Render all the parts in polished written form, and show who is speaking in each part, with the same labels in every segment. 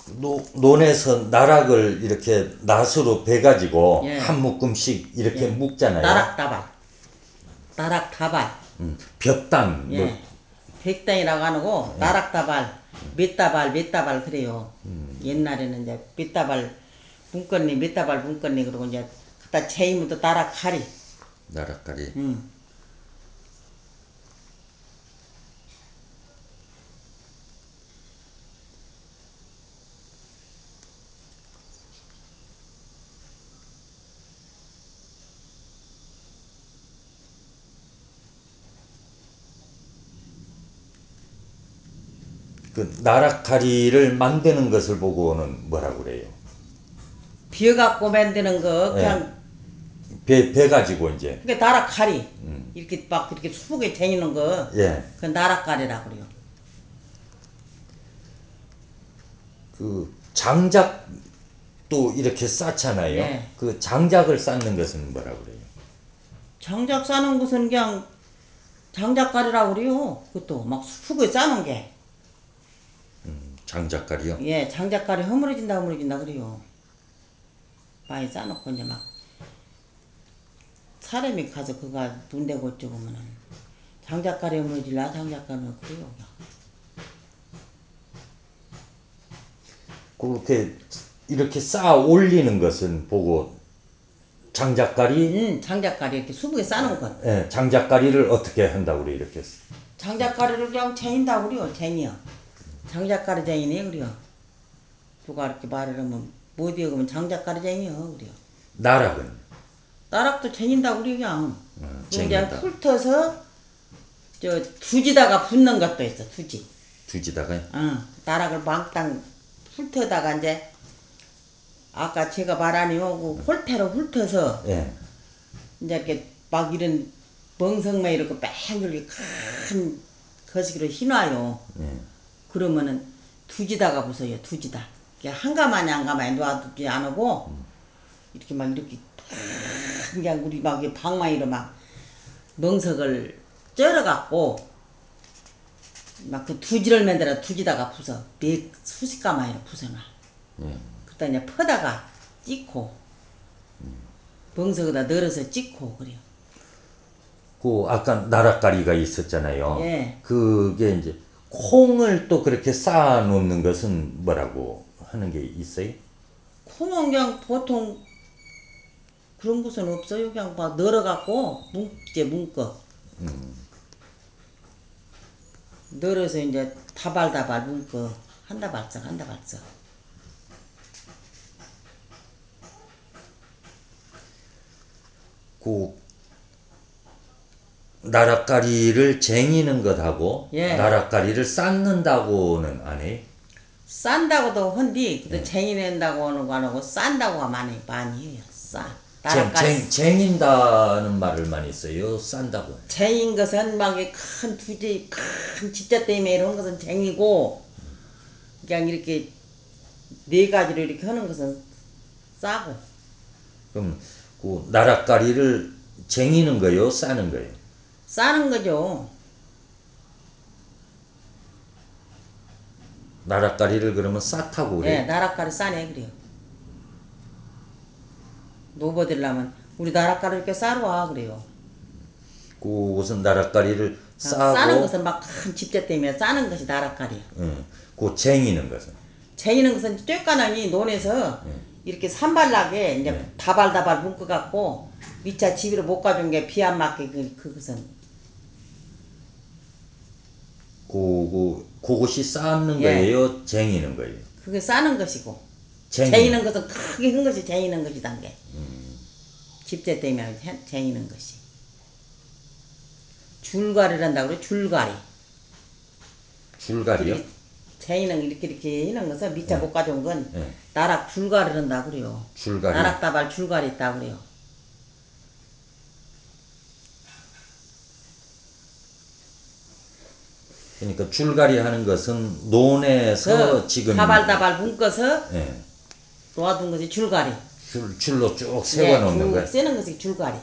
Speaker 1: 논에서 나락을 이렇게 낫으로 베가지고
Speaker 2: 예.
Speaker 1: 한 묶음씩 이렇게
Speaker 2: 예.
Speaker 1: 묶잖아요.
Speaker 2: 나락다발.
Speaker 1: 볕당
Speaker 2: 예.
Speaker 1: 뭐
Speaker 2: 백당이라고 안 하고 나락다발, 몇 다발 그래요. 옛날에는 이제 몇 다발 문건니 몇 다발 문건니 그러고 이제 갖다 채이면 또 나락하리.
Speaker 1: 나락가리. 그 나락가리를 만드는 것을 보고는 뭐라고 그래요?
Speaker 2: 비어갖고 만드는 거 그냥
Speaker 1: 베가지고 이제
Speaker 2: 그게 나락가리. 이렇게 막 이렇게 수북에 쟁이는 거.
Speaker 1: 예.
Speaker 2: 그 나락가리라고 그래요.
Speaker 1: 그 장작도 이렇게 쌓잖아요.
Speaker 2: 예.
Speaker 1: 그 장작을 쌓는 것은 뭐라고 그래요?
Speaker 2: 장작 싸는 것은 그냥 장작가리라고 그래요. 그것도 막 수북에 싸는 게.
Speaker 1: 장작가리요?
Speaker 2: 예, 장작가리 허물어진다 그래요. 많이 싸놓고 이제 막 사람이 가서 그가 눈 대고 어쩌고면은 장작가리 허물어질라 장작가리는 그래요.
Speaker 1: 그렇게 이렇게 쌓아 올리는 것은 보고 장작가리,
Speaker 2: 장작가리 이렇게 수북에 싸는 것.
Speaker 1: 예, 장작가리를 어떻게 한다고 그래 이렇게?
Speaker 2: 장작가리를 그냥 쟁인다고 그래요. 쟁이요. 장작가리 쟁이네 그래요. 누가 이렇게 말을 하면 못이요 그러면 장작가리 쟁이요 그래요.
Speaker 1: 나락은
Speaker 2: 나락도 쟁인다고 그래요 그냥. 그리고 이제
Speaker 1: 쟁인다.
Speaker 2: 훑어서 저 두지다가 붙는 것도 있어. 두지.
Speaker 1: 두지다가
Speaker 2: 나락을 망땅 훑어다가 이제 아까 제가 말하니요 그 홀태로 훑어서
Speaker 1: 예.
Speaker 2: 이제 이렇게 막 이런 멍석매 이렇게 뺑글게 큰 거시기로 휘놔요. 그러면은 두지다가 부서요. 두지다. 한가마니 놓아두지 안 하고 이렇게 막 이렇게 그냥 우리 막 방망이로 막 멍석을 쩔어갖고 막 그 두지를 만들어 두지다가 부서 수십 가마니로 부서놔. 그러다 이제 퍼다가 찍고 멍석에다 널어서 찍고 그래요.
Speaker 1: 그 아까 나락가리가 있었잖아요.
Speaker 2: 예.
Speaker 1: 그게 이제 콩을 또 그렇게 쌓아 놓는 것은 뭐라고 하는 게 있어요?
Speaker 2: 콩은 그냥 보통 그런 곳은 없어요. 그냥 막 널어갖고 문거 널어서 이제 다발다발 문거 한 다발씩 한 다발씩.
Speaker 1: 그 나락가리를 쟁이는 것하고
Speaker 2: 예.
Speaker 1: 나락가리를 쌓는다고는 안 해요?
Speaker 2: 싼다고도 헌디 근데 쟁이낸다고 하는 거 안 하고 싼다고가 많이 해요. 나락가리
Speaker 1: 쟁인다는 말을 많이 써요. 싼다고.
Speaker 2: 쟁인 것은 막 큰 두지 큰 집자 때문에 이런 것은 쟁이고 그냥 이렇게 네 가지로 이렇게 하는 것은 싸고.
Speaker 1: 그럼 그 나락가리를 쟁이는 거요, 싸는 거요?
Speaker 2: 싸는 거죠.
Speaker 1: 나락가리를 그러면 쌌다고
Speaker 2: 예,
Speaker 1: 그래.
Speaker 2: 나락가리 싸네 그래요. 노버들라면 우리 나락가리 이렇게 싸러 와 그래요.
Speaker 1: 그것은 나락가리를
Speaker 2: 싸는
Speaker 1: 싸고,
Speaker 2: 것은 막 큰 집자 때문에 싸는 것이 나락가리.
Speaker 1: 그 쟁이는 것은.
Speaker 2: 쟁이는 것은 쬐까나니 논에서 이렇게 산발나게 이제 다발다발 묶어갖고 미차 집으로 못 가준 게 비 안 맞게 그것은
Speaker 1: 그것이 쌓는
Speaker 2: 예.
Speaker 1: 거예요, 쟁이는 거예요.
Speaker 2: 그게 싸는 것이고
Speaker 1: 쟁이는.
Speaker 2: 쟁이는 것은 크게 큰 것이 쟁이는 것이단 게 집재 때문에 쟁이는 것이 줄가리란다고 그래. 줄가리.
Speaker 1: 줄가리요?
Speaker 2: 쟁이는 이렇게 이런 것은 미차 못 가져온 건
Speaker 1: 예.
Speaker 2: 나락 줄가리란다고 그래요.
Speaker 1: 줄가리.
Speaker 2: 나락다발 줄가리 있다고 그래요.
Speaker 1: 그러니까 줄가리 하는 것은 논에서 지금
Speaker 2: 다발다발 묶어서
Speaker 1: 예,
Speaker 2: 놓아둔 것이 줄가리.
Speaker 1: 줄로 쭉 세워놓는
Speaker 2: 쭉
Speaker 1: 거예요.
Speaker 2: 세는 것이 줄가리.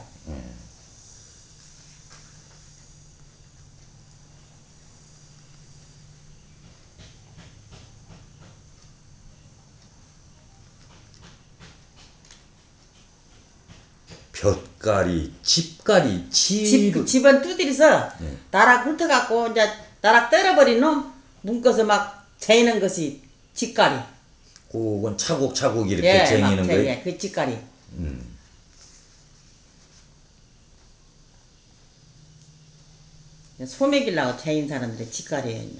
Speaker 1: 곁가리, 집가리, 집.
Speaker 2: 집은 두드려서
Speaker 1: 예.
Speaker 2: 나락 훑어갖고 이제 나락 떨어버린 놈 묶어서 막 재는 것이 집가리.
Speaker 1: 그건 차곡차곡 이렇게
Speaker 2: 예,
Speaker 1: 쟁이는
Speaker 2: 막
Speaker 1: 거예요.
Speaker 2: 예, 그 집가리. 소 먹이려고 재인 사람들의 집가리예요.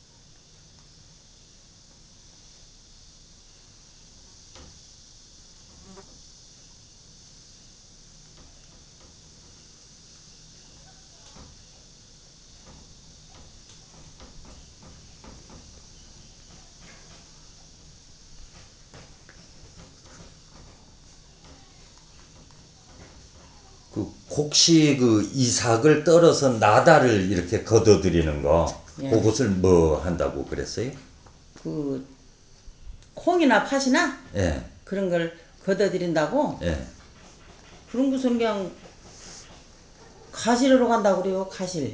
Speaker 1: 그 혹시 그 이삭을 떨어서 나다를 이렇게 걷어들이는 거,
Speaker 2: 예.
Speaker 1: 그것을 뭐 한다고 그랬어요?
Speaker 2: 그 콩이나 팥이나
Speaker 1: 예,
Speaker 2: 그런 걸 걷어들인다고
Speaker 1: 예.
Speaker 2: 그런 것은 그냥 가시러로 간다고 그래요. 가실.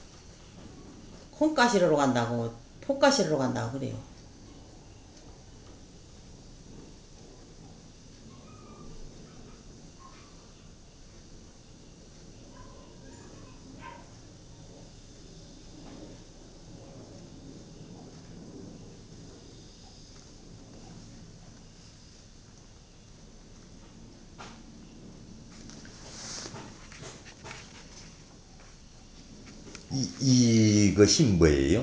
Speaker 2: 콩가시러로 간다고 폿가시러로 간다고 그래요.
Speaker 1: 이것이 뭐예요?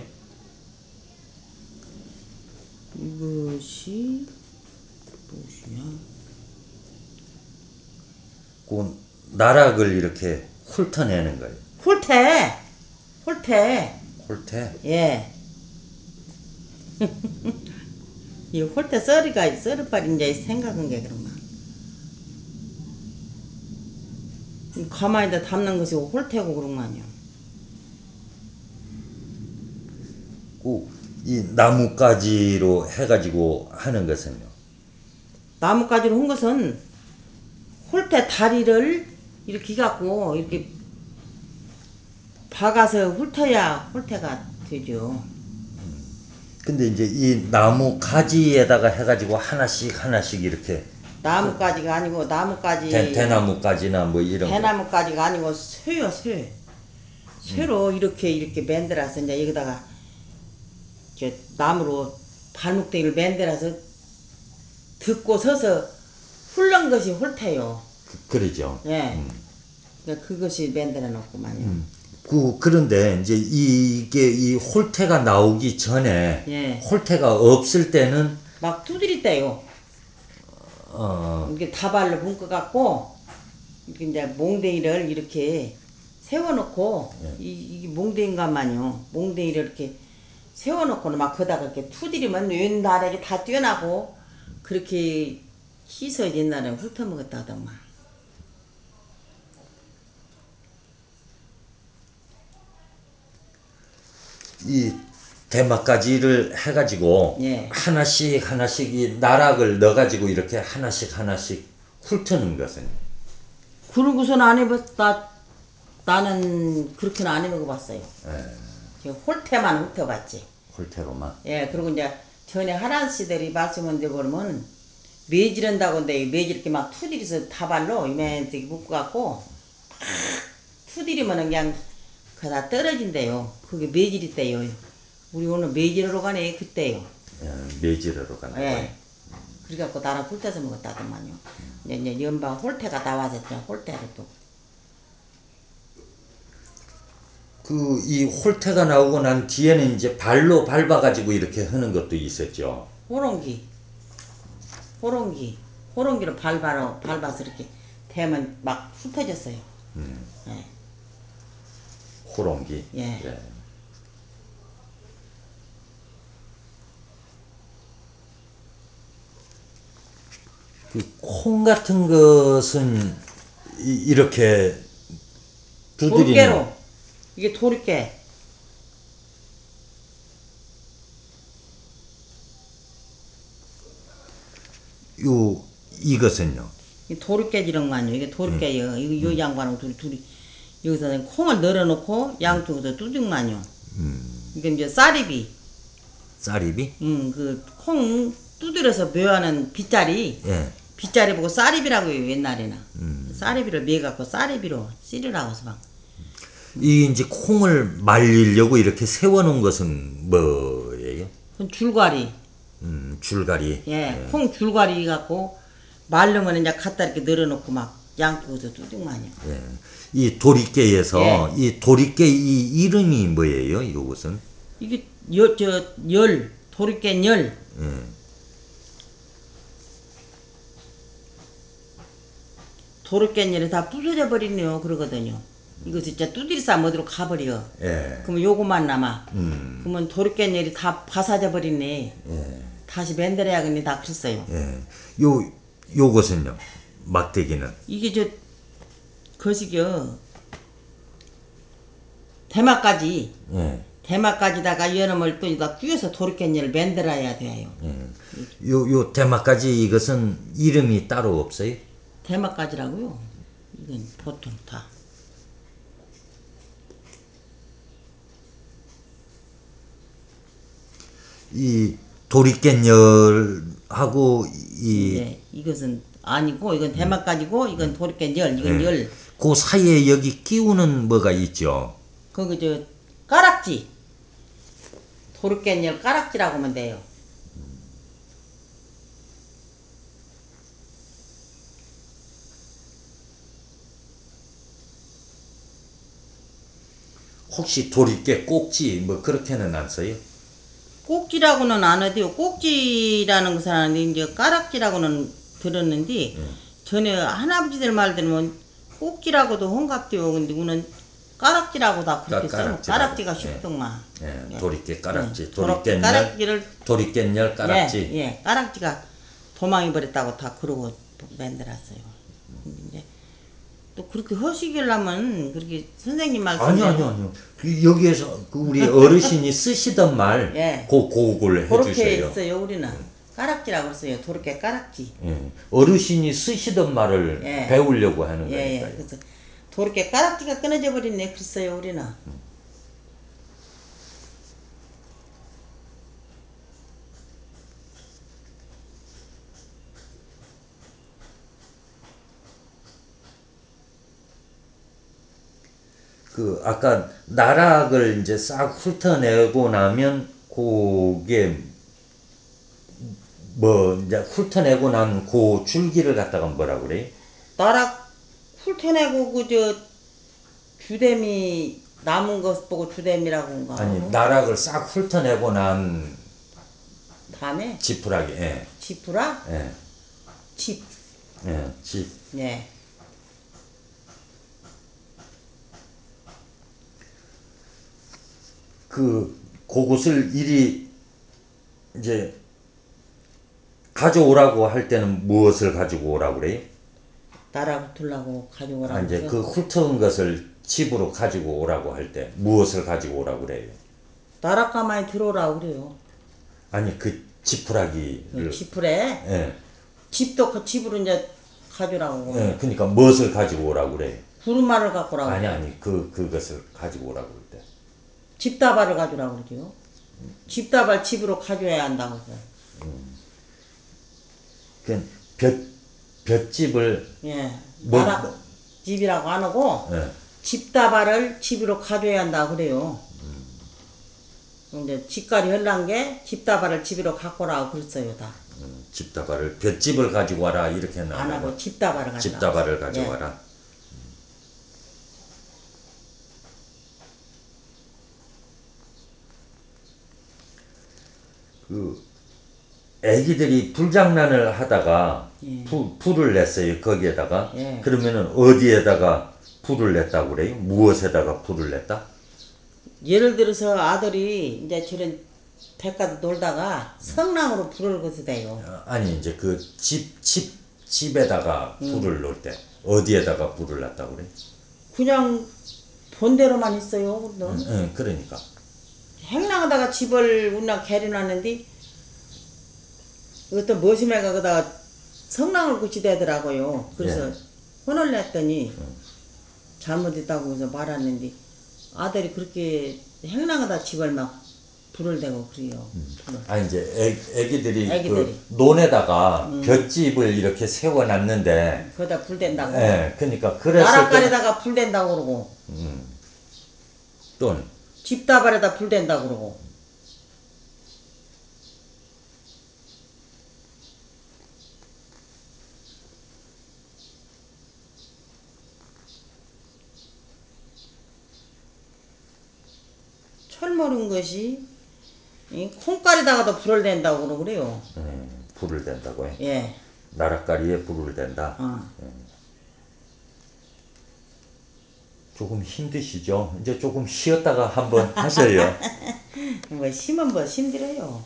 Speaker 2: 이것이 무엇이야?
Speaker 1: 그 나락을 이렇게 훑어내는 거예요.
Speaker 2: 홀태. 홀태.
Speaker 1: 홀태?
Speaker 2: 예. 이 홀태 썰이빨 이제 생각한 게 그런가. 가만히다 담는 것이 홀태고 그런 거 아니야.
Speaker 1: 이 나뭇가지로 해가지고 하는 것은요.
Speaker 2: 나뭇가지로 한 것은 홀태 다리를 이렇게 갖고 이렇게 박아서 훑어야 홀태가 되죠.
Speaker 1: 근데 이제 이 나무 가지에다가 해가지고 하나씩 하나씩 이렇게
Speaker 2: 나뭇가지가 아니고 나뭇가지
Speaker 1: 대나무가지나 뭐 이런 거.
Speaker 2: 대나뭇가지가 아니고 쇠요 쇠. 쇠로 이렇게 만들어서 이제 여기다가 저 나무로 발목대기를 만들어서 듣고 서서 훑는 것이 홀태요.
Speaker 1: 그러죠.
Speaker 2: 예. 그러니까 그것이 만들어 놓고만요.
Speaker 1: 그런데 이제 이게 이 홀태가 나오기 전에
Speaker 2: 예.
Speaker 1: 홀태가 없을 때는
Speaker 2: 막 두드릴 때요. 이렇게 다발로 묶어갖고 이렇게 이제 몽댕이를 이렇게 세워놓고 이게 몽댕이가만요. 몽댕이를 이렇게 세워놓고는 막 거다가 이렇게 투드리면 왼날에 다 뛰어나고 그렇게 희서 옛날에 훑어먹었다 하더만.
Speaker 1: 이 대마가지를 해가지고
Speaker 2: 예.
Speaker 1: 하나씩 하나씩 이 나락을 넣어가지고 이렇게 하나씩 하나씩 훑는 것은
Speaker 2: 그러고선 안 해봤다. 나는 그렇게는 안 해먹어봤어요. 저 홀태만 훑어봤지.
Speaker 1: 홀태로만.
Speaker 2: 예, 그리고 이제 전에 할아버지들이 말씀한 데 보면 매지른다고 근데 매지 이렇게 막 투들이서 다발로 이만하게 묶어갖고 탁 투들이면은 그냥 그다 떨어진대요. 그게 매질이 때요. 우리 오늘 매질하러 가네 그때요.
Speaker 1: 매질하러 간다고.
Speaker 2: 예. 그래갖고 나랑 훑어서 먹었다더만요. 이제 연방 홀태가 나와서 홀태를 또.
Speaker 1: 그 이 홀태가 나오고 난 뒤에는 이제 발로 밟아가지고 이렇게 하는 것도 있었죠.
Speaker 2: 호롱기. 호롱기로 밟아서 이렇게 대면 막 훑어졌어요. 예.
Speaker 1: 호롱기.
Speaker 2: 예.
Speaker 1: 예. 그 콩 같은 것은 이렇게 두드리는.
Speaker 2: 도르깨로. 이게 도르깨.
Speaker 1: 요 이것은요.
Speaker 2: 이 도르깨지런 거 아니에요. 이게 도르깨예요. 이 양반하고 둘이 여기서 콩을 널어놓고 양쪽에서 뚜둥만요. 이게 이제 쌀입이.
Speaker 1: 쌀입이?
Speaker 2: 그 콩 두드려서 묘하는 빗자리.
Speaker 1: 예.
Speaker 2: 빗자리 보고 쌀입이라고 해요 옛날에는. 쌀이비를 매갖고 쌀이비로 씨르라고 해서 막.
Speaker 1: 이 이제 콩을 말리려고 이렇게 세워놓은 것은 뭐예요?
Speaker 2: 그건 줄과리.
Speaker 1: 줄가리.
Speaker 2: 예, 콩 줄과리 갖고 말르면 이제 갖다 이렇게 늘어놓고 막 양쪽에서 뚜둑마냥.
Speaker 1: 예. 이 도리깨에서 이 도리깨 이 이름이 뭐예요? 이것은?
Speaker 2: 이게 열 도리깨 열. 도리깨 열이 다 부서져 버리네요. 그러거든요. 이거 진짜 두드리 싸면 어디로 가버려.
Speaker 1: 예.
Speaker 2: 그러면 요거만 남아. 그러면 도리깨 열이 다 바사져 버리네. 다시 만들어야겠네. 다 그랬어요.
Speaker 1: 예. 요것은요. 막대기는.
Speaker 2: 이게 거시기요. 대마까지.
Speaker 1: 예.
Speaker 2: 대마까지다가 이놈을 또 이거 끼워서 도리깨를 만들어야 돼요.
Speaker 1: 요 대마까지 이것은 이름이 따로 없어요?
Speaker 2: 대마까지라고요. 이건 보통 다.
Speaker 1: 이 도리깨열하고 이
Speaker 2: 예, 이것은 아니고 이건 대마까지고 이건 도리깨 열. 이건 열.
Speaker 1: 그 사이에 여기 끼우는 뭐가 있죠?
Speaker 2: 거기 까락지. 도리깨 열 까락지라고 하면 돼요.
Speaker 1: 혹시 도리깨 꼭지 뭐 그렇게는 안 써요?
Speaker 2: 꼭지라고는 안 하대요. 꼭지라는 것은 아닌데 이제 까락지라고는 들었는데 전에 할아버지들 말 들으면 꼭지라고도 혼갑대요. 근데 우는 까락지라고 다 그렇게 써요.
Speaker 1: 까락지라고.
Speaker 2: 까락지가 쉽더만.
Speaker 1: 예. 도리깨 까락지.
Speaker 2: 도리깨
Speaker 1: 도리깨열
Speaker 2: 까락지를
Speaker 1: 도리깨열 까락지.
Speaker 2: 예, 까락지가 도망이 버렸다고 다 그러고 만들었어요. 이제 또 그렇게 허시길라면 그렇게 선생님 말씀
Speaker 1: 아니요. 여기에서 그 우리 어르신이 쓰시던 말,
Speaker 2: 예.
Speaker 1: 그걸
Speaker 2: 그렇게
Speaker 1: 해주세요.
Speaker 2: 했어요. 우리는 까락지라고 했어요. 도리깨 까락지.
Speaker 1: 예. 어르신이 쓰시던 말을
Speaker 2: 예.
Speaker 1: 배우려고 하는
Speaker 2: 예,
Speaker 1: 거니까요.
Speaker 2: 그래서 도리깨 까락지가 끊어져 버렸네. 그랬어요. 우리는.
Speaker 1: 그 아까 나락을 이제 싹 훑어내고 나면 그게 뭐 이제 훑어내고 난 그 줄기를 갖다가 뭐라 그래요?
Speaker 2: 나락 훑어내고 주댐이 남은 것 보고 주댐이라고 한가.
Speaker 1: 아니 나락을 싹 훑어내고 난
Speaker 2: 다음에
Speaker 1: 지푸라기. 예.
Speaker 2: 지푸라
Speaker 1: 예.
Speaker 2: 집.
Speaker 1: 예. 집.
Speaker 2: 예.
Speaker 1: 그곳을 이리 이제 가져오라고 할 때는 무엇을 가지고 오라고 그래요?
Speaker 2: 나락 훑으려고 가져오라고.
Speaker 1: 이제 그 훑은 것을 집으로 가지고 오라고 할 때 무엇을 가지고 오라고 그래요?
Speaker 2: 나락 가만히 들어오라고 그래요.
Speaker 1: 아니 그 지푸라기를.
Speaker 2: 지푸래.
Speaker 1: 예.
Speaker 2: 집도 그 집으로 이제 가져오라고.
Speaker 1: 예. 그러니까 무엇을 가지고 오라고 그래요?
Speaker 2: 구름말을 갖고 오라고.
Speaker 1: 아니 그것을 가지고 오라고 할 때.
Speaker 2: 집다발을 가져오라고 그러죠. 집다발 집으로 가져야 한다고 해서.
Speaker 1: 그 볏집을.
Speaker 2: 예.
Speaker 1: 뭐-
Speaker 2: 나락 집이라고 안 하고
Speaker 1: 예.
Speaker 2: 집다발을 집으로 가져야 한다고 그래요. 이제 집갈이 흘란 게 집다발을 집으로 갖고 오라고 그랬어요. 다.
Speaker 1: 집다발을 볏집을 가지고 와라 이렇게는
Speaker 2: 안 하고 집다발을 가져오라고.
Speaker 1: 집다발을 가져와라. 그 애기들이 불장난을 하다가
Speaker 2: 예.
Speaker 1: 불을 냈어요 거기에다가.
Speaker 2: 예.
Speaker 1: 그러면은 어디에다가 불을 냈다고 그래요? 무엇에다가 불을 냈다?
Speaker 2: 예를 들어서 아들이 이제 저런 백가도 놀다가 성랑으로 불을 거서대요.
Speaker 1: 아니 이제 그 집에다가 불을 놓을 때 어디에다가 불을 놨다고 그래?
Speaker 2: 그냥 본대로만 있어요. 넌
Speaker 1: 그러니까.
Speaker 2: 행랑하다가 집을 운나 개려놨는데 이것도 머시매가 그다가 성랑을 굳이대더라고요. 그래서
Speaker 1: 예.
Speaker 2: 혼을 냈더니 잘못했다고 해서 말았는데 아들이 그렇게 행랑하다 집을 막 불을 대고 그래요. 불을.
Speaker 1: 아 이제 애기들이
Speaker 2: 애기들이.
Speaker 1: 그 논에다가 볏짚을 이렇게 세워놨는데,
Speaker 2: 거기다 불 댄다고.
Speaker 1: 예, 그러니까 그랬을 때
Speaker 2: 나락가리다가 불 댄다고 그러고
Speaker 1: 또
Speaker 2: 집다발에다 불 댄다고 그러고. 철모른 것이 이 콩가리다가도 불을 댄다고 그러고 그래요.
Speaker 1: 불을 댄다고 해.
Speaker 2: 예.
Speaker 1: 나락가리에 불을 댄다.
Speaker 2: 어.
Speaker 1: 조금 힘드시죠? 이제 조금 쉬었다가 한번 하셔요.
Speaker 2: 뭐 심은 뭐 힘들어요.